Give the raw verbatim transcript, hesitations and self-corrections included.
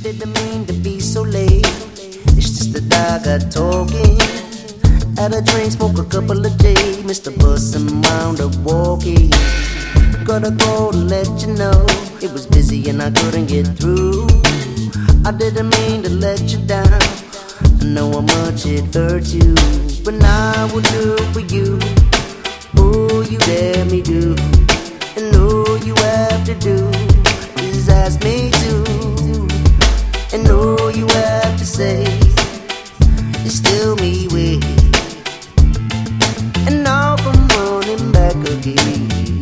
didn't mean to be so late. It's just that I got talking. Had a drink, smoke a couple of days. Missed the bus and wound up walking. Gotta go to let you know it was busy and I couldn't get through. I didn't mean to let you down. I know how much it hurt you, but now I will do for you. Oh, you let me do, and all you have to do is ask me to. And all you have to say is still me wait. And now I'm running back again.